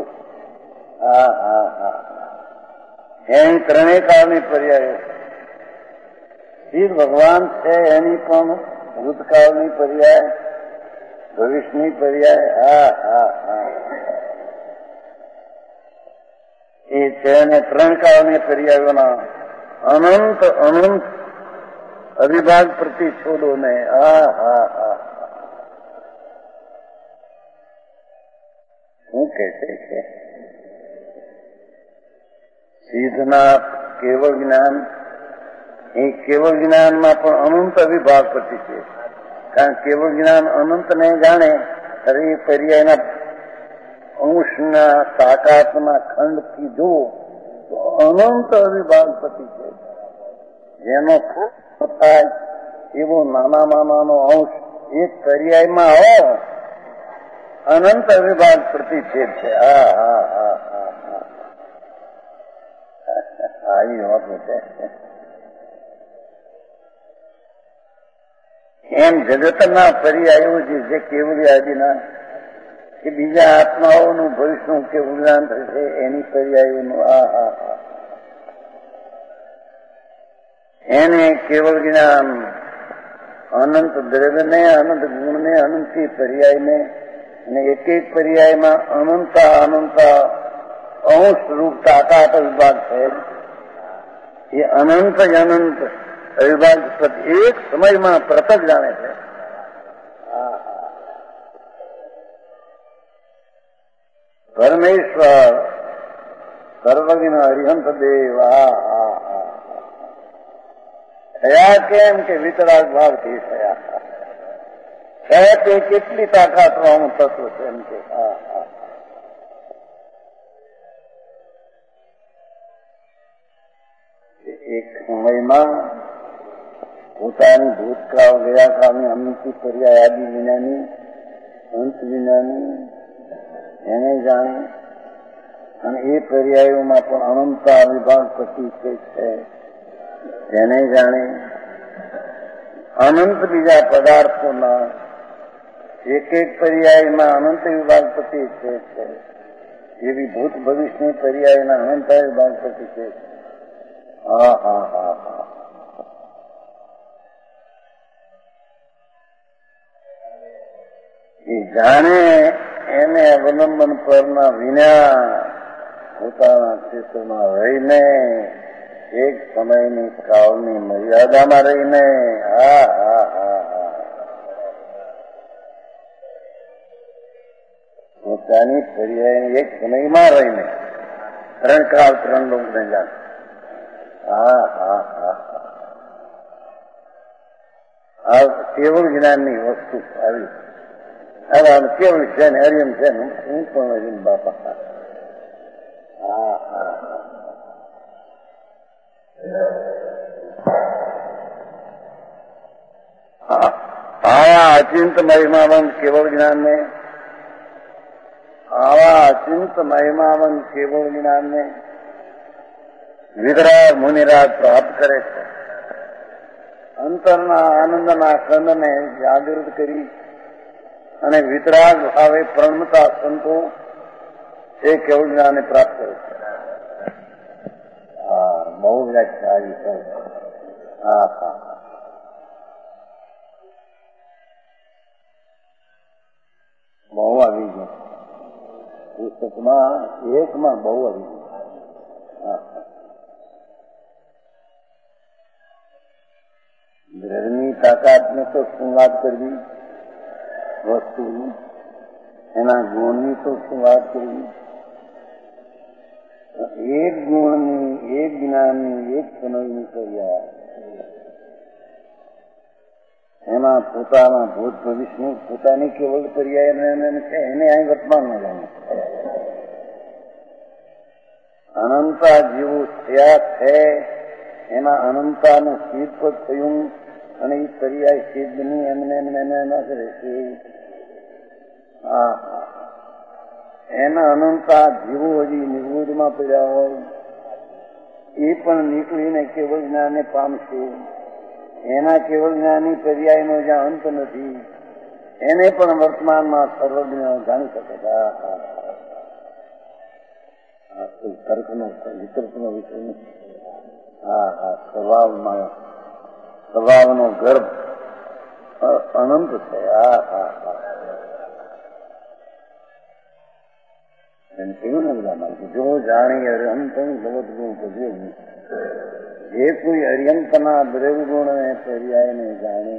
એની ત્રણેય કાળની પર્યાયો. શિવ ભગવાન છે એની પણ ભૂતકાળની પર્યાય, ભવિષ્યની પર્યાય એ છે. અને ત્રણ કાળની પર્યાયોના અનંત અનંત અવિભાગ પ્રતિછોડો ને શું કહે છે? સિદ્ધના કેવળ જ્ઞાન, એ કેવળ જ્ઞાનમાં પણ અનંત અવિભાગ પ્રતિ છે. કારણ કેવળ જ્ઞાન અનંતને જાણે ત્યારે એ પર્યાયના અંશના તાકાતના ખંડથી જુઓ તો અનંત અવિભાગ પ્રતિ છે. જેનો થાય એવો નાનામાં નાનો અંશ એક પર્યાયમાં હો અનંત અવિભાગ પ્રતિછેદ છે. આવી વાતો છે. એમ જગતના પર્યાયો જે કેવલી આદિના કે બીજા આત્માઓનું ભવિષ્યનું કેવું જ્ઞાન થશે એની પર્યાયોનું એને કેવળ જ્ઞાન અનંત દ્રવ્યને, અનંત ગુણને, અનંતી પર્યાયને અને એક એક પર્યાયમાં અનંતા અંશ રૂપ તાકાત વિભાગ છે. એ અનંત જ અનંત અવિભાગ એક સમયમાં પ્રતક જાણે છે. પરમેશ્વર સર્વજ્ઞ અરિહંત દેવ થયા કેમ કે વિતરાગ ભાવથી થયા. તે કેટલી તાકાત વાળું તત્વ છે એમ કે એક સમયમાં પોતાની ભૂતકાળ ગયા કાળની અનુકૂળ પર્યાય આદિ વિનાની અંત વિનાની એને જાણે અને એ પર્યાયોમાં પણ અનંતા વિભાગ પછી છે તેને જાણે અનંત બીજા પદાર્થોના એક એક પર્યાયમાં અનંત વિભાગપતિ છે એવી ભૂત ભવિષ્યની પર્યાયના અનંત વિભાગપતિ છે. એ જાણે એને અવલંબન પરના વિના પોતાના ક્ષેત્રમાં રહીને એક સમયની કાળની મર્યાદામાં રહીને પોતાની પર્યાય એક સમયમાં રહીને ત્રણ કાળ ત્રણ લોકને જાણે. આ કેવળ જ્ઞાનની વસ્તુ આવી. હવે કેવળ છે ને હરિયમ છે ને હું પણ હરિયમ બાપા. આવા અચિંત મહિમાવંત કેવળ જ્ઞાનને વિતરાગ મુનિરાગ પ્રાપ્ત કરે છે. અંતરના આનંદના કંદને જાગૃત કરી અને વિતરાગ ભાવે પ્રણમતા સંતો એ કેવળ જ્ઞાનને પ્રાપ્ત કરે છે. બહુ વ્યાખ્યા આવી છે. બહુ આવી ગયું પુસ્તકમાં એકમાં બહુ આવી ગયું. દ્રઢની તાકાતને તો શું વાત કરવી, વસ્તુની એના ગુણની તો શું વાત કરવી. એક ગુણની, એક જ્ઞાનની, એક સમયની કર્યા એમાં પોતાના ભૂત ભવિષ્યનું પોતાની કેવળ પર્યાય છે એને અહીં વર્તમાનમાં જાણે. અનંતા જેવું થયા છે એમાં અનંતાનું સિદ્ધ પદ થયું અને એ પર્યાય સિદ્ધ નહીં એમને એના કરે છે. એના અનંતા જીવો હજી નિવૃત્તમાં પડ્યા હોય એ પણ નીકળીને કેવળ જ્ઞાનને પામશે. એના કેવળ જ્ઞાની પર્યાયનો જ્યાં અંત નથી એને પણ વર્તમાનમાં સર્વજ્ઞ જાણી શકે. તર્કનો વિતર્કનો વિષય નથી. સ્વભાવનો ગર્ભ અનંત છે. એમ કેવું ને બધા માનતું જો જાણી અરહંત જગત ગુણ ભજ્યું. જે કોઈ અર્યંતના દ્રવ્યગુણને પર્યાયને જાણે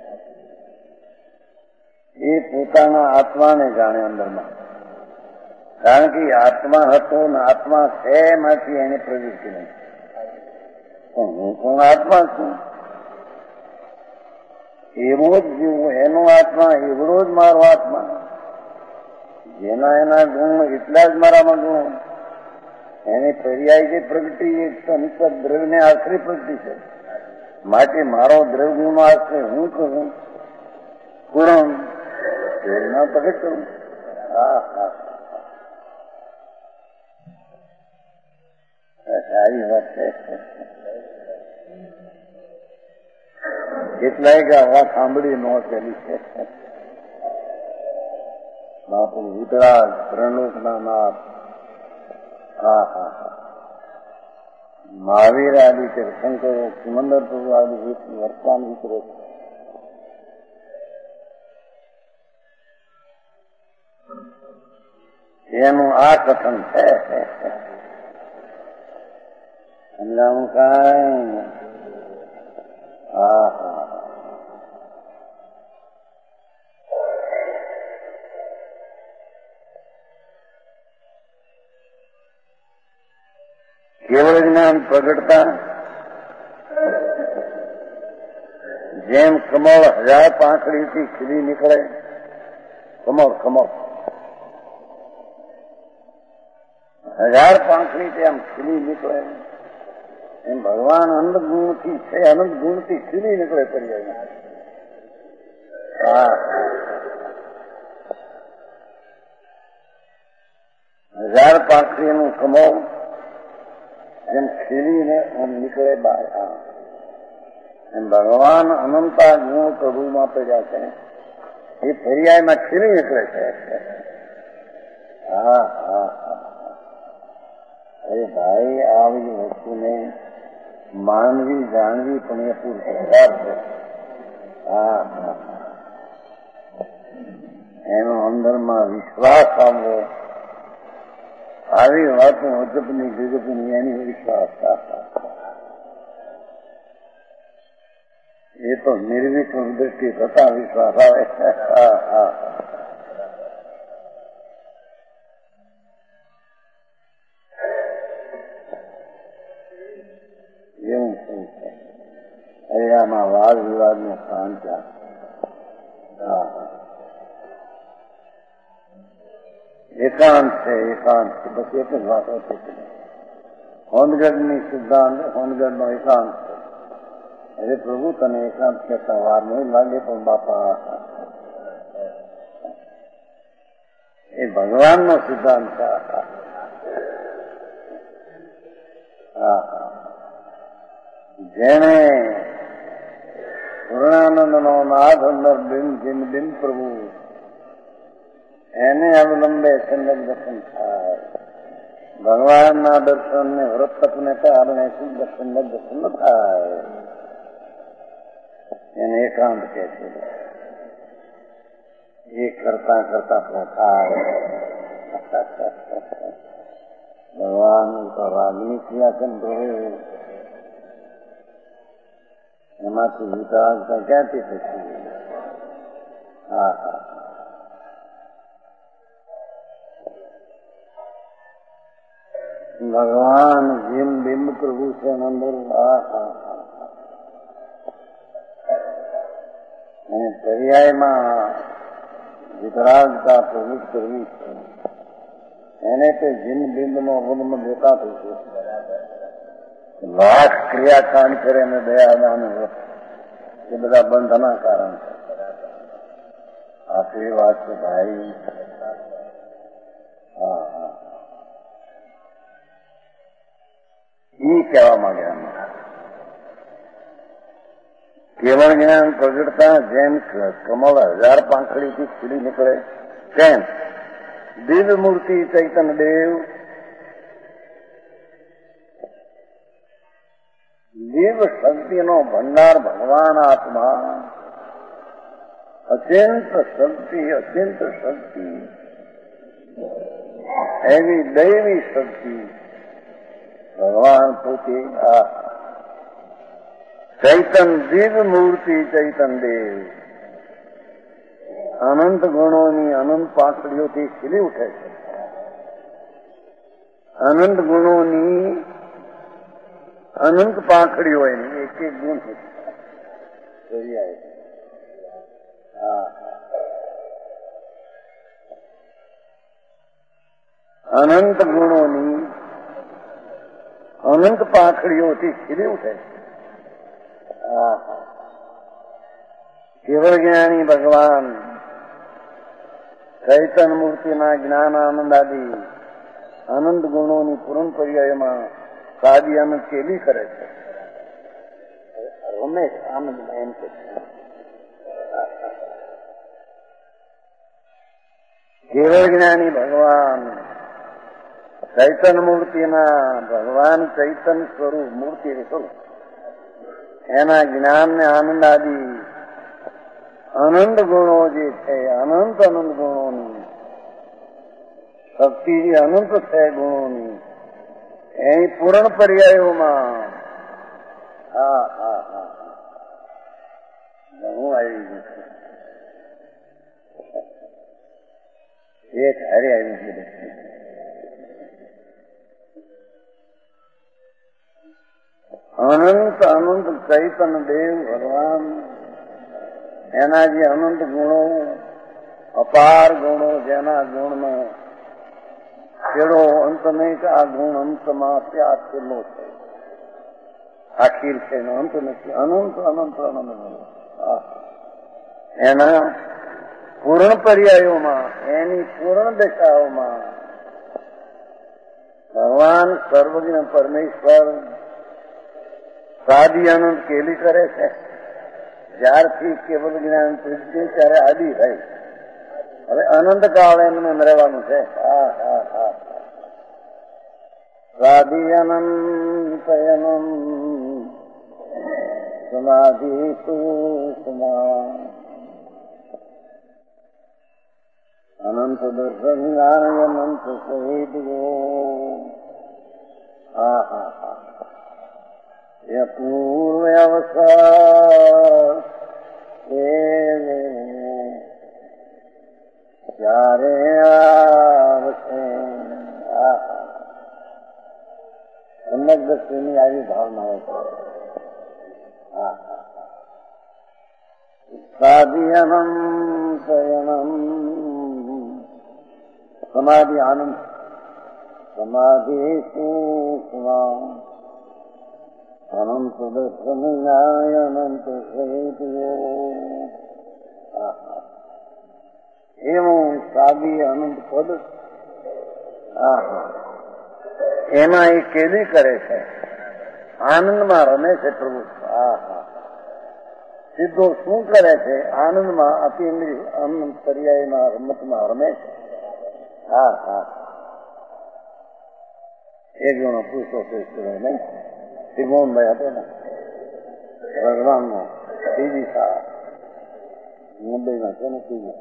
એ પોતાના આત્માને જાણે અંદરમાં. કારણ કે આત્મા હતો ને આત્મા છે એમાંથી એને પ્રવૃત્તિ નહીં. પણ હું પણ આત્મા છું એવો જ જીવું એનો આત્મા એવડો જ મારો આત્મા. જેના એના ગુણ એટલા જ મારામાં ગુણ. એની પર્યાય જે પ્રગતિ એ સંત દ્રવ્યને આશ્રય પ્રગતિ છે. માટે મારો દ્રવ્યગુણનો આશ્રય હું કહું ગુણ ના પ્રગટ કરું. સારી વાત છે. કેટલાય કે હવા સાંભળી ન ચાલી છે. બાપુ વિતરાગ ત્રણલોકના નાથ મહાવીર આદિ છે, શંકરો સિમંદર પ્રભુ આદિ વર્તમાન વિતરો એનું આ કથન છે. સમજાવું કાંઈ કેવળ જ્ઞાન પ્રગટતા જેમ કમળ 1000 પાંખડીથી ખીલી નીકળે, કમળ 1000 પાંખડીથી આમ ખીલી નીકળે, એમ ભગવાન અનંત ગુણથી છે, અનંત ગુણથી ખીલી નીકળે પર્યાય. હા, 1000 પાંખડીનું કમળ જેમ ખીલીને આમ નીકળે બહાર, એમ ભગવાન અનંતા ગુણ પ્રભુમાં પડ્યા છે, એ પર્યાયમાં ખીલી નીકળે છે. હા હા હા. અરે ભાઈ, આવી વસ્તુને માનવી જાણવી પણ એ પુરસ્કાર છે. હા હા. એનો અંદરમાં વિશ્વાસ આવવો, આવી વાતો અજબની ગજબની એની વિશ્વાસ. એ તો નિર્વિકલ્પ દ્રષ્ટિ થતા વિશ્વાસ આવે. હા હા. એવું શું છે? હવે આમાં વાદ વિવાદનું સ્થાન ક્યાં? હા હા. એકાંત છે, એકાંત છે, બસ એક જ વાતો છે. હોનગઢની સિદ્ધાંત, હોનગઢનો એકાંત છે. અરે પ્રભુ, તને એકાંત કહેતા વાર નહીં લાગે, પણ બાપા એ ભગવાનનો સિદ્ધાંત છે. હા હા. જેણે પૂર્ણાનંદનો નાથ અંદર બિન પ્રભુ એને અવલંબે સંગત દર્શન થાય. ભગવાનના દર્શનને વ્રત તપને કારણે શુદ્ધ સંગત દર્શન થાય. એને એકાંત કહે છે. એ કરતા કરતા થાય. ભગવાન તો રાગની ક્રિયા કેમ પ્રભુ, એમાંથી વિતરાગતા ક્યાંથી થશે? હા હા. ભગવાન જેમ બિંબ પ્રભુ છે અંદર. હા હા. અને પર્યાયમાં વિતરાગતા પ્રવૃત્ત કરવી છે. એને તે જીન બિંબનો અવલંબન દેખાતું છે. લાખ ક્રિયાકાંડ કરે અને દયાદાન એ બધા બંધના કારણ છે. આખરી વાત છે ભાઈ. હા હા. એ કહેવા માંગ્યા. કેવળ જ્ઞાન પ્રગટતા જેમ કમળ 1000 પાંખડીથી ખીલી નીકળે, તેમ દિવ્ય મૂર્તિ ચૈતન્ય દેવ દિવ્ય શક્તિનો ભંડાર ભગવાન આત્મા, અત્યંત શક્તિ એવી દૈવી શક્તિ ભગવાન પોતે. આ ચૈતન દિવ્ય મૂર્તિ ચૈતન દેવ અનંત ગુણોની અનંત પાંખડીઓથી ખીલી ઉઠે છે. અનંત ગુણોની અનંત પાંખડીઓ એની એક એક ગુણ છે. અનંત ગુણોની અનંત પાંખડીઓથી ખીલી ઉઠે છે. કેવળ જ્ઞાની ભગવાન ચૈતન મૂર્તિના જ્ઞાન આનંદ આદિ અનંત ગુણોની પૂર્ણ પર્યાયમાં સાદી આનંદ કેલી કરે છે. રમેશ આનંદ એમ કે કેવળ જ્ઞાની ભગવાન ચૈતન મૂર્તિના ભગવાન ચૈતન સ્વરૂપ મૂર્તિ સ્વરૂપ એના જ્ઞાન ને આનંદ આદિ અનંત ગુણો જે છે, અનંત ગુણોની શક્તિ જે અનંત છે ગુણોની, એની પૂર્ણ પર્યાયોમાં હા હા હા હું આવી ગયું છું. એક હારે આવી ગયું. અનંત અનંત ચૈતન્ય દેવ ભગવાન એના જે અનંત ગુણો, અપાર ગુણો, જેના ગુણનો છેડો અંત નહીં કે આ ગુણ અંતમાં ત્યાં છેલ્લો છે, આખીર છે એનો અંત નથી. અનંત અનંત અનંત એના પૂર્ણ પર્યાયોમાં, એની પૂર્ણ દશાઓમાં ભગવાન સર્વજ્ઞ પરમેશ્વર સાદી અનંત કેલી કરે છે. જ્યારથી કેવલ જ્ઞાન તૂટશે ત્યારે આદિ થાય. હવે અનંત કાળ એમને રહેવાનું છે. સાદી અનંત સમાધિ સુષમા અનંત દર્શન જ્ઞાન અનંત સહિત પૂર્વ અવસર ત્યારે આવશે. અનંત દ્રષ્ટિની આવી ભાવનાઓ છે. સાદી અનંત સમાધિ આનંદ સમાધિ સુષમા અનંત દર્શન ન્યાય અનંત સહિત એવું સાદી અનંત પદ એમાં એ કેદી કરે છે, આનંદમાં રમે છે પ્રભુ. સીધો શું કરે છે? આનંદમાં અતિન્દ્રિય અનંત પર્યાયમાં રમતમાં રમે છે. એક જણો પૂછતો નહીં, ત્રિભુવનભાઈ હતો ને ભગવાનનો ત્રીજી શાળા મુંબઈમાં છે ને,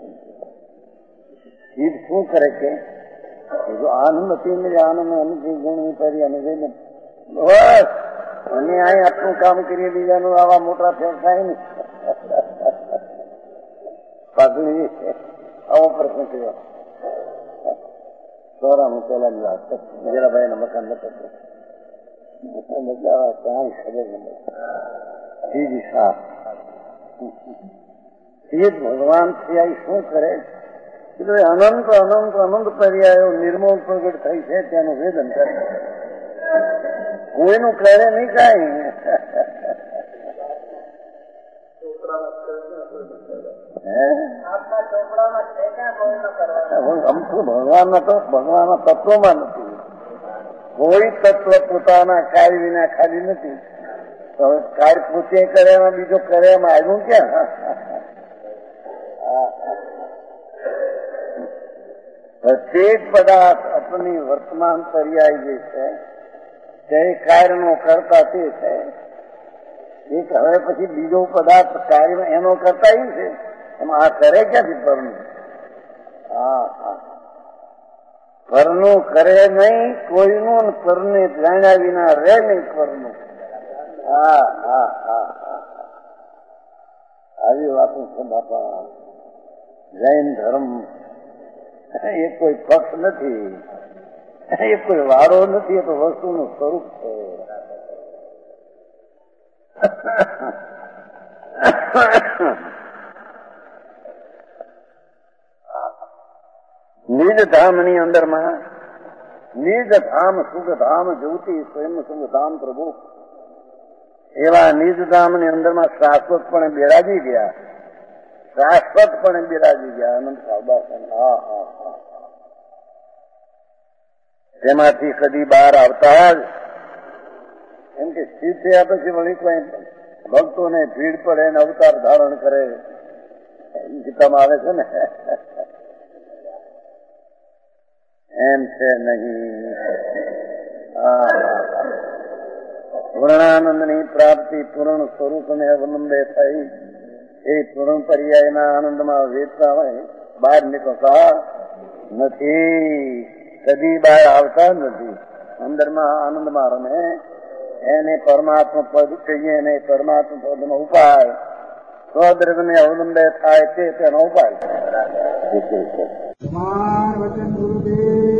ત્રીજી શું કરે છે? આનંદ અતિન્દ્રિય આનંદ અનુભવ ગુણ કરી અને જઈને બસ અને અહીં આટલું કામ કરીએ, બીજાનું આવા મોટા ફેર થાય ને. પાછળ આવો પ્રશ્ન કર્યો. સોરાનું પેલાની વાત મેજરાભાઈ ના મકાન નથી બદલાવા ક્યાંય ખબર નથી. ત્રીજી શાહ એ જ ભગવાન થી શું કરે? અનંત અનંત અનંત પર્યાયો નિર્મોલ પ્રગટ થઈ છે તેનું વેદન કરે. કોઈનું કરે નહીં કાંઈ. ભગવાનના તત્વમાં નથી. કોઈ તત્વ પોતાના કાર્ય વિના ખાલી નથી. કાર્ય પોતે કરે એમાં બીજો કરે એમાં આવ્યું ક્યાં? પ્રત્યેક પદાર્થ આપણી વર્તમાન પર્યાય જે છે તે કાર્યનો કરતા તે છે. એક હવે પછી બીજો પદાર્થ કાર્ય એનો કરતા એ છે. એમાં આ કરે ક્યાંથી? પરનું પરનું કરે નહીં કોઈનું, પરને જાણ્યા વિના રહે નહીં પરનું. આવી વાતો છે બાપા. જૈન ધર્મ એ કોઈ પક્ષ નથી, એ કોઈ વાળો નથી, એ તો વસ્તુનું સ્વરૂપ છે. નિજ ધામની અંદરમાં નિજ ધામ સુખધામ જ્યોતિ સ્વયં સુખધામ પ્રભુ એવા નિજ ધામની અંદરમાં શાશ્વતપણે બિરાજી ગયા. શાશ્વતપણે બિરાજી ગયા અનંત કાળબાસન. તેમાંથી કદી બહાર આવતા જ એમ કે સ્થિત થયા પછી વળી કોઈ ભક્તોને ભીડ પડે ને અવતાર ધારણ કરે ગીતામાં આવે છે ને, એમ છે નહીં. પૂર્ણાનંદની પ્રાપ્તિ પૂર્ણ સ્વરૂપને અવલંબે થઈ. એ પૂર્ણ પર્યાયના આનંદમાં વેચતા હોય બહાર નીકળતા નથી, કદી બહાર આવતા નથી. અંદરમાં આનંદમાં રમે. એને પરમાત્મા પદ કહીએ ને, પરમાત્મા પદનો ઉપાય સ્વદ્રગને અવલંબે થાય તે તેનો ઉપાય. વચન ગુરુદેવ